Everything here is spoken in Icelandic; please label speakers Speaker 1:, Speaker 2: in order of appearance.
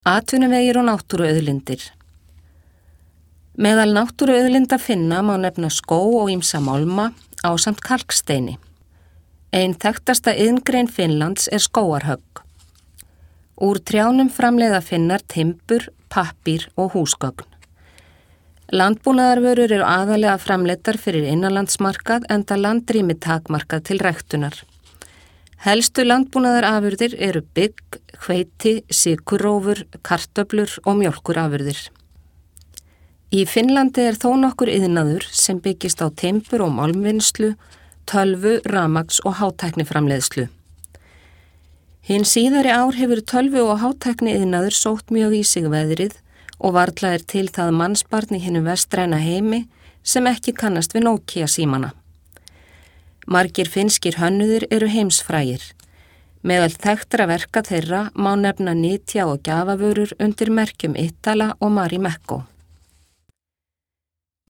Speaker 1: Atvinnuvegir og náttúruauðlindir. Meðal náttúruauðlinda Finna má nefna skó og ýmsa málma ásamt kalksteini. Ein þekktasta iðngrein Finnlands er skógarhögg. Úr trjánum framleiða Finnar timbur, pappír og húsgögn. Landbúnaðarvörur eru aðalega framleiddar fyrir innanlandsmarkað enda landrými takmarkað til ræktunar. Helstu landbúnaðarafurðir eru bygg, hveiti, sykurrófur, kartöflur og mjólkurafurðir. Í Finnlandi er þó nokkur iðnaður sem byggist á timbur og málmvinnslu, tölvu, rafmagns og hátækniframleiðslu. Hinn síðari ár hefur tölvu og hátækni iðnaður sótt mjög í sig veðrið og varla er til það mannsbarn í hinum vestræna heimi sem ekki kannast við Nokia símana. Margir finnskir hönnuðir eru heimsfrægir. Meðal þekktra verka þeirra má nefna nytja og gjafavörur undir merkjum Itala og Marimekko.